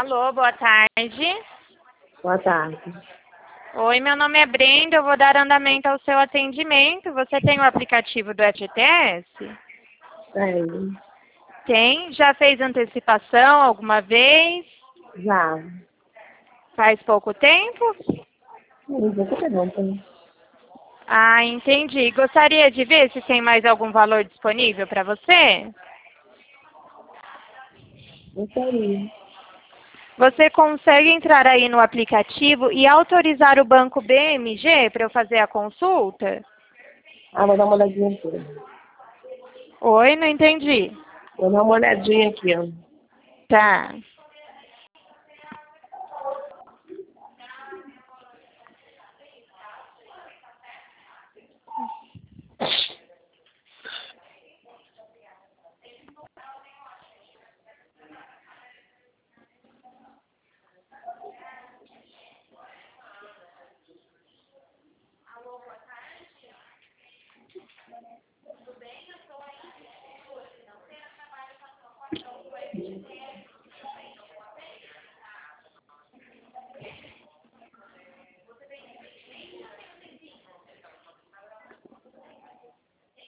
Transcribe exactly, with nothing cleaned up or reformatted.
Alô, boa tarde. Boa tarde. Oi, meu nome é Brenda, eu vou dar andamento ao seu atendimento. Você tem o aplicativo do F G T S? Tenho. Tem? Já fez antecipação alguma vez? Já. Faz pouco tempo? Sim, você pergunta. Ah, entendi. Gostaria de ver se tem mais algum valor disponível para você? Gostaria. Você consegue entrar aí no aplicativo e autorizar o banco B M G para eu fazer a consulta? Ah, vou dar uma olhadinha aqui. Oi, não entendi. Vou dar uma olhadinha aqui, ó. Tá.